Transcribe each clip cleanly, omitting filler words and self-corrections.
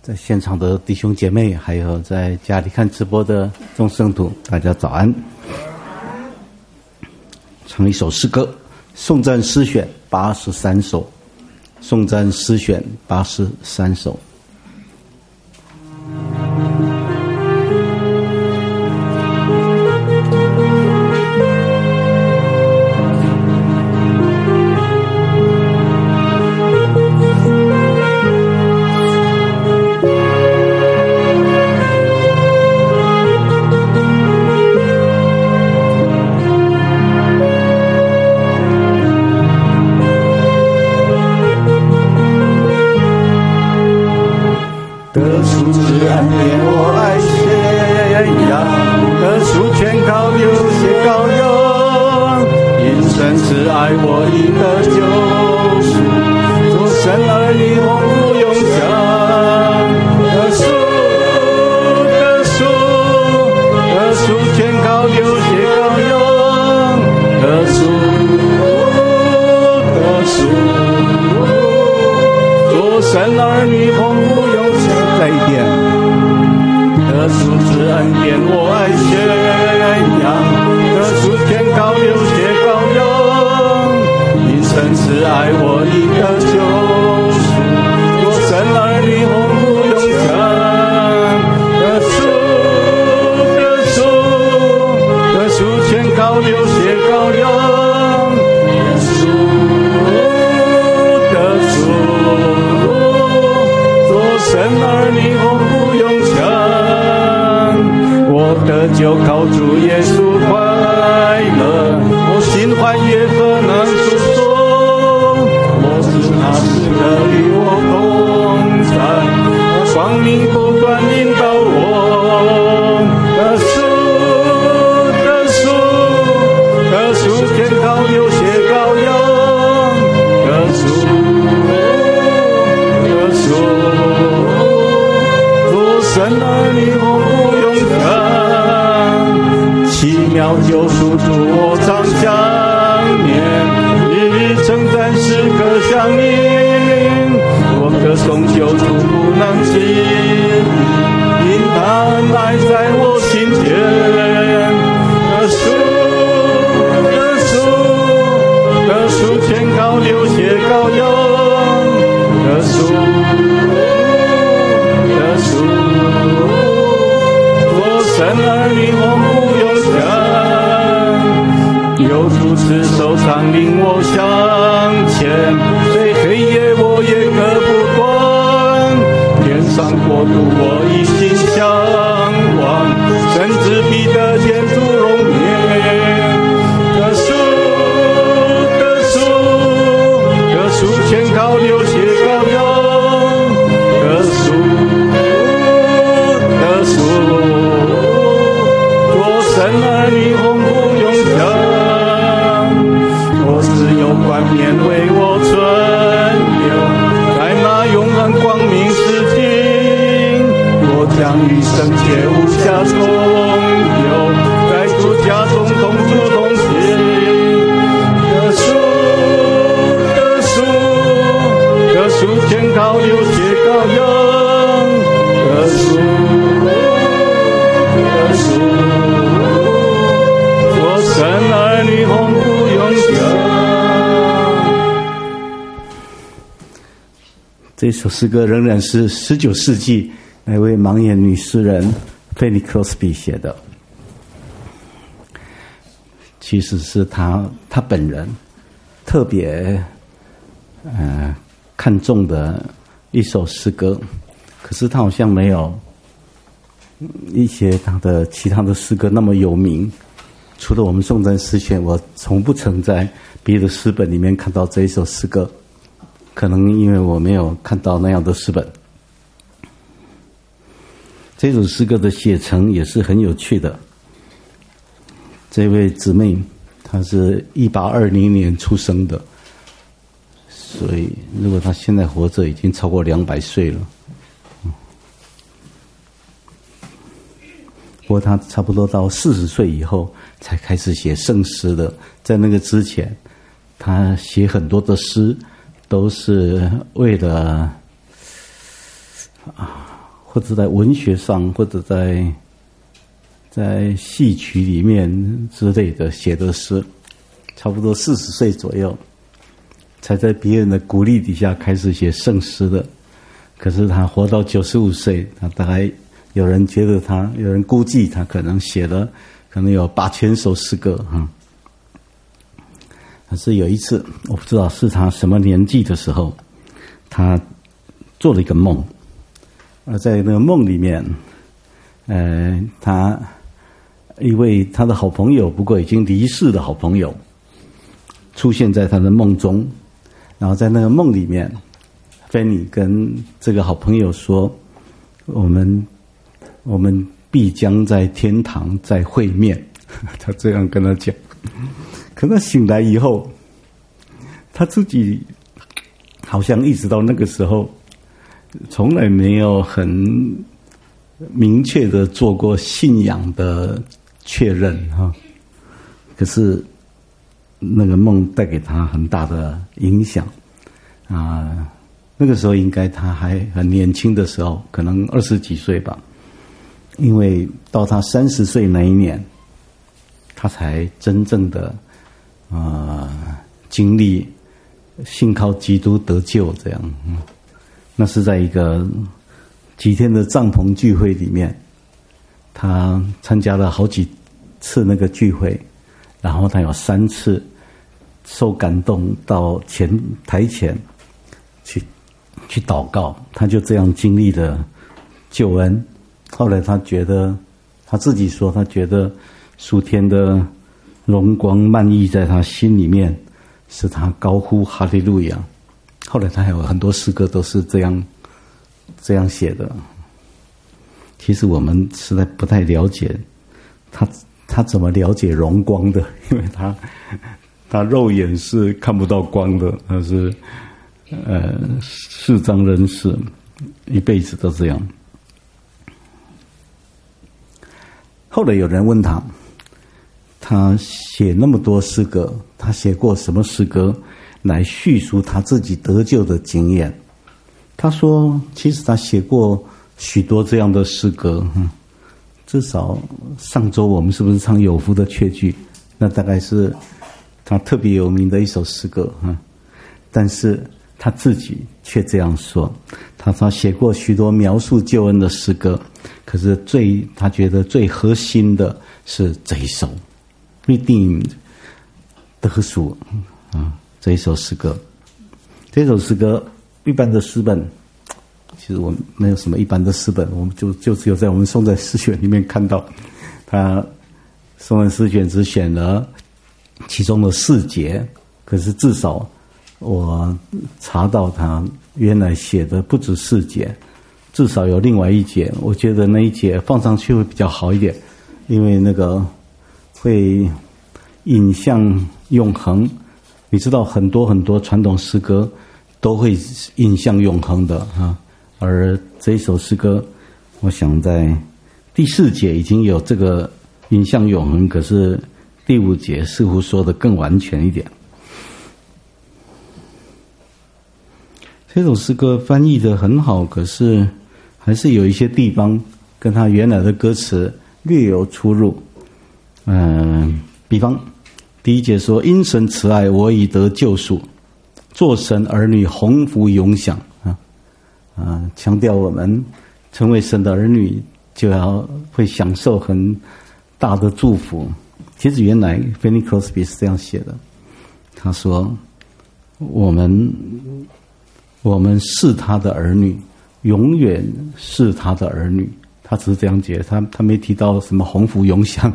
在现场的弟兄姐妹，还有在家里看直播的众圣徒，大家早安。唱一首诗歌，颂赞诗选83首，颂赞诗选83首。 就靠主耶稣快乐，我心欢悦何能诉说？我知他是个与我同在，光明不断引导我。得赎，天高流血羔羊，得赎，做神儿女红不永强。奇妙救赎主我常想念，日日称赞诗歌响应，我歌颂救主不能止，因他恩爱在我心间。得赎，天高流血羔羊，得赎，做神儿女红不永强，有主持手常领我向前，虽黑夜我也隔不断，天上国度我一心向往，甚至必得见主容颜。得赎，天高流血羔羊，得赎，做神儿女红不永强，我自有冠冕为我存留，在那永恒光明之境，我将与圣洁无瑕同游，在主家中同住同行。得赎，天高流血羔羊，得赎，做神儿女红不永强。 这首诗歌仍然是19世纪那位盲眼女诗人菲尼克罗斯比写的，其实是他本人特别看重的一首诗歌，可是他好像没有一些他的其他的诗歌那么有名。除了我们颂赞诗选，我从不曾在别的诗本里面看到这一首诗歌，可能因为我没有看到那样的诗本。这首诗歌的写成也是很有趣的。这位姊妹她是1820年出生的，所以如果她现在活着已经超过200岁了。不过她差不多到40岁以后才开始写圣诗的，在那个之前她写很多的诗都是为了或者在文学上，或者在戏曲里面之类的写的诗，差不多40岁左右，才在别人的鼓励底下开始写圣诗的。可是他活到95岁，他大概有人觉得有人估计他可能写了可能有8000首诗歌哈。可是有一次，我不知道是他什么年纪的时候，他做了一个梦，而在那个梦里面，他一位他的好朋友，不过已经离世的好朋友，出现在他的梦中，然后在那个梦里面，芬妮跟这个好朋友说：“我们必将在天堂再会面。”他这样跟他讲。可他醒来以后，他自己好像一直到那个时候，从来没有很明确的做过信仰的确认哈。可是那个梦带给他很大的影响啊。那个时候应该他还很年轻的时候，可能20几岁吧。因为到他30岁那一年，他才真正的经历信靠基督得救这样。那是在一个几天的帐篷聚会里面，他参加了好几次那个聚会，然后他有3次受感动到台前去祷告，他就这样经历了救恩。后来他觉得，他自己说，他觉得属天的荣光漫溢在他心里面，使他高呼哈利路亚。后来他还有很多诗歌都是这样写的。其实我们实在不太了解他怎么了解荣光的，因为他肉眼是看不到光的，他是世彰人士，一辈子都这样。后来有人问他写那么多诗歌，他写过什么诗歌来叙述他自己得救的经验？他说，其实他写过许多这样的诗歌，至少上周我们是不是唱有福的雀句？那大概是他特别有名的一首诗歌，但是他自己却这样说，他写过许多描述救恩的诗歌，可是他觉得最核心的是这一首 Redeemed 得赎这一首诗歌。这首诗歌一般的诗本，其实我们没有什么一般的诗本，我们就只有在我们颂赞诗选里面看到，他颂赞诗选只选了其中的4节，可是至少我查到他原来写的不止4节，至少有另外1节，我觉得那一节放上去会比较好一点，因为那个会引向永恒。你知道很多很多传统诗歌都会引向永恒的而这一首诗歌，我想在第4节已经有这个引向永恒，可是第5节似乎说得更完全一点。这首诗歌翻译得很好，可是还是有一些地方跟他原来的歌词略有出入。比方第1节说，因神慈爱，我已得救赎，做神儿女，鸿福永享强调我们成为神的儿女就要会享受很大的祝福。其实原来 Fanny Crosby 是这样写的，他说我们是他的儿女，永远是他的儿女。他只是这样解，他没提到什么鸿福永享。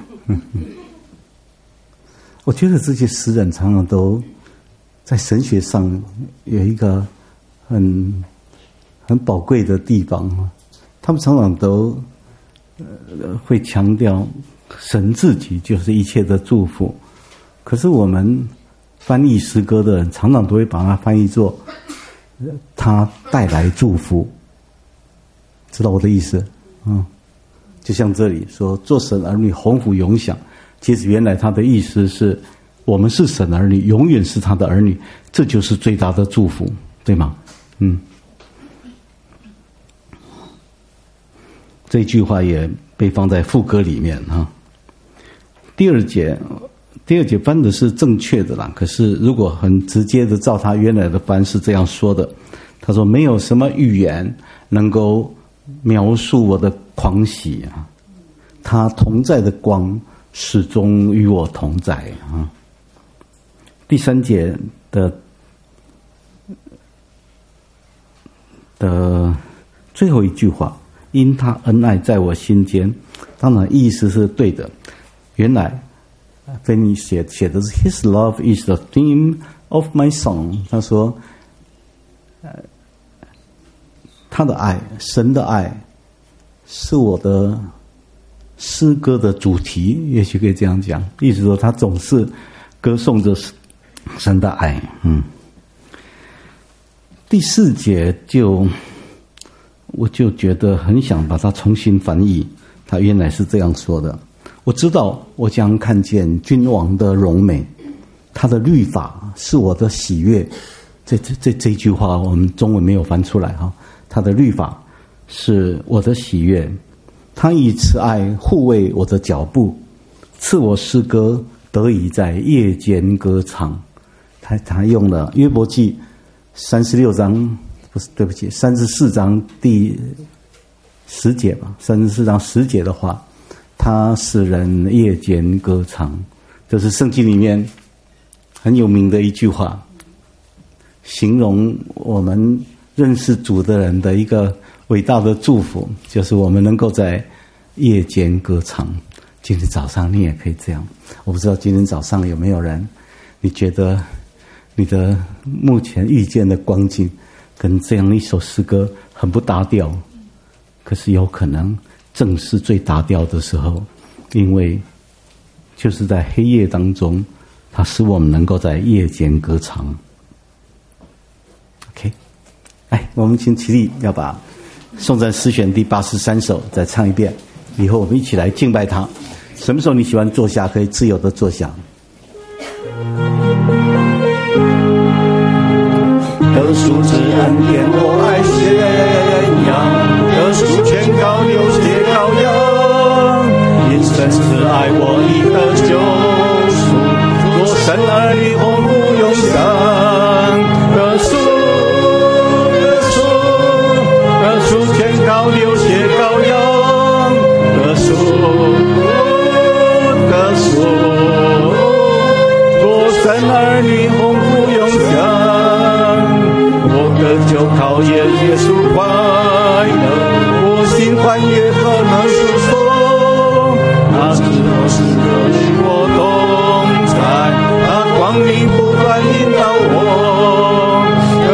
我觉得这些诗人常常都在神学上有一个很宝贵的地方，他们常常都会强调神自己就是一切的祝福，可是我们翻译诗歌的人常常都会把它翻译作他带来祝福，知道我的意思？就像这里说做神儿女，鸿福永享，其实原来他的意思是我们是神儿女，永远是他的儿女，这就是最大的祝福，对吗？ 这句话也被放在副歌里面哈。第二节翻的是正确的啦，可是如果很直接的照他原来的翻是这样说的，他说没有什么语言能够描述我的狂喜啊，他同在的光始终与我同在啊。第3节的最后一句话，因他恩爱在我心间，当然意思是对的。原来菲尼写的是 His love is the theme of my song。 他说他的爱，神的爱是我的诗歌的主题，也许可以这样讲，意思说他总是歌颂着神的爱。第4节我就觉得很想把它重新翻译，他原来是这样说的，我知道我将看见君王的荣美，他的律法是我的喜悦。这句话我们中文没有翻出来哈。他的律法是我的喜悦，他以慈爱护卫我的脚步，赐我诗歌得以在夜间歌唱。他用了约伯记36章，不是，对不起，34章第10节吧，34章10节的话，他使人夜间歌唱，这是圣经里面很有名的一句话，形容我们认识主的人的一个伟大的祝福，就是我们能够在夜间歌唱。今天早上你也可以这样。我不知道今天早上有没有人，你觉得你的目前遇见的光景跟这样一首诗歌很不搭调，可是有可能正是最搭调的时候，因为就是在黑夜当中，它使我们能够在夜间歌唱。OK， 我们请起立，要把颂赞诗选第83首再唱一遍，以后我们一起来敬拜他。什么时候你喜欢坐下，可以自由的坐下。 得赎之恩典我爱宣扬，得赎全靠流血羔羊，因神慈爱我已得救赎，做神儿女鸿福永享。得赎全靠流血羔羊，得赎做神儿女鸿福永享。就靠耶稣快乐，我心欢悦何能诉说？那时候是与我同在，那光明不断引导我。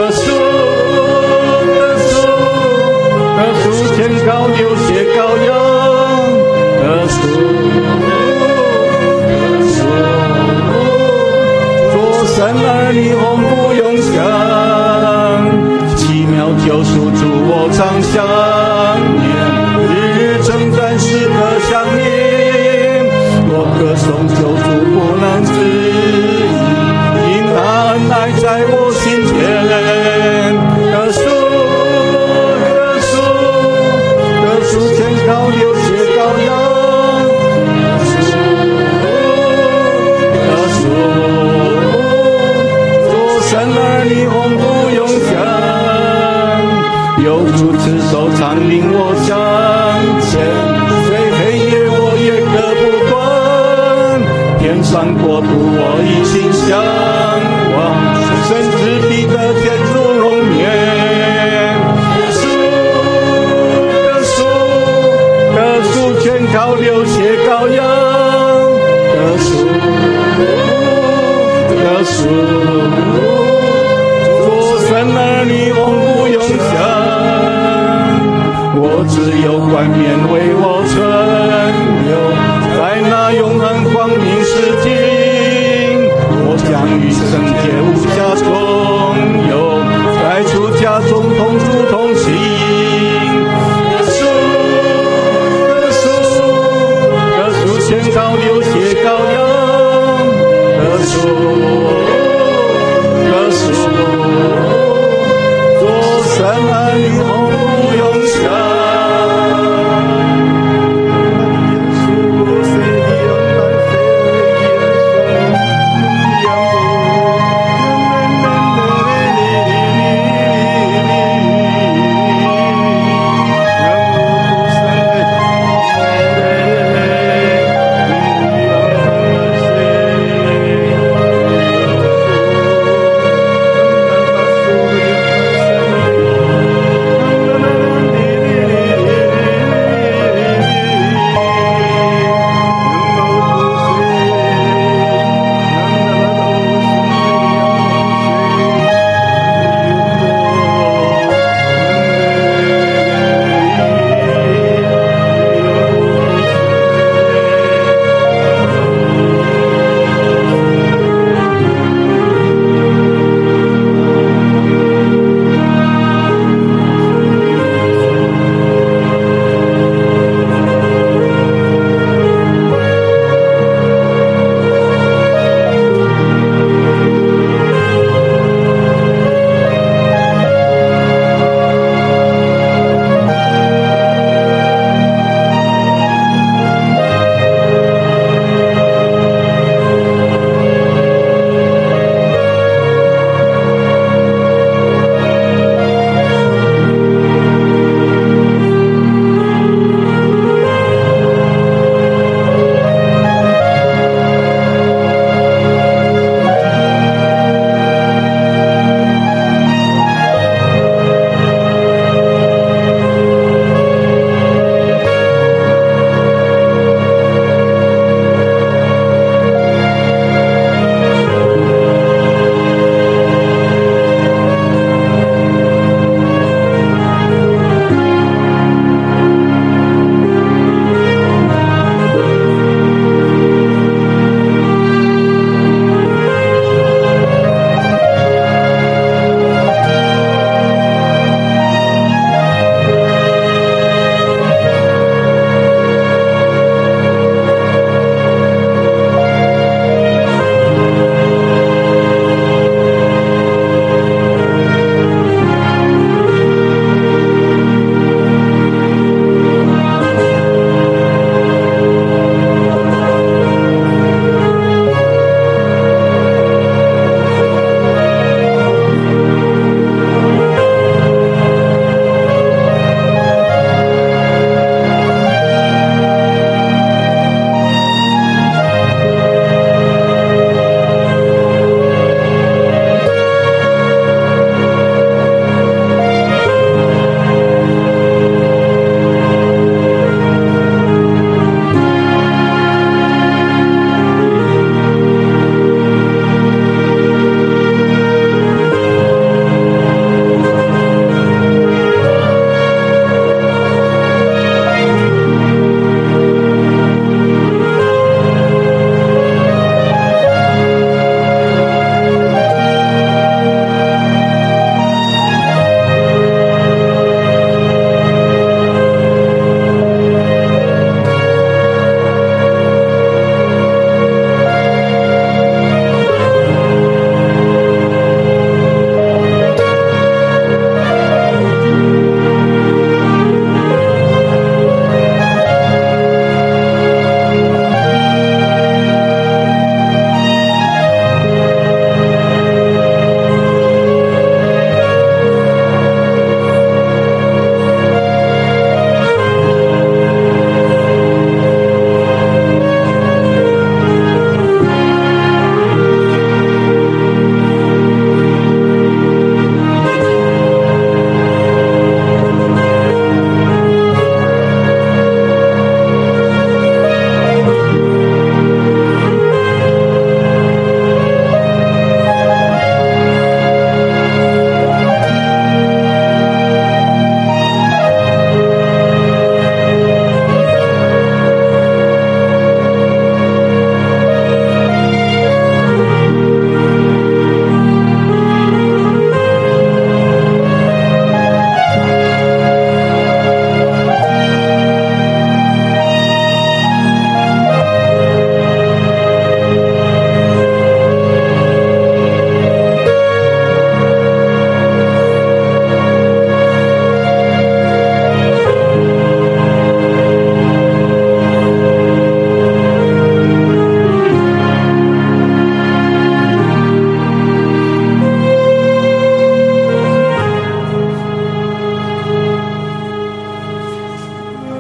得赎全靠流血羔羊，得赎做神儿女鸿福永享。救赎主我常想念，日日称赞时刻想念，我歌颂救主不能自已，因他恩爱在我心间。得赎全靠流血羔羊，得赎做神儿女鸿福永享。有主持手常领我向前，虽黑夜我也可不管，天上国度我一心向往，神之地的天主荣冕。得赎全靠流血羔羊，得赎做神儿女鸿福永享。我只有冠冕为我存留，在那永恒光明世境，我将与圣洁无瑕中有，在主家中同住同行。得赎全靠流血羔羊，得赎做神儿女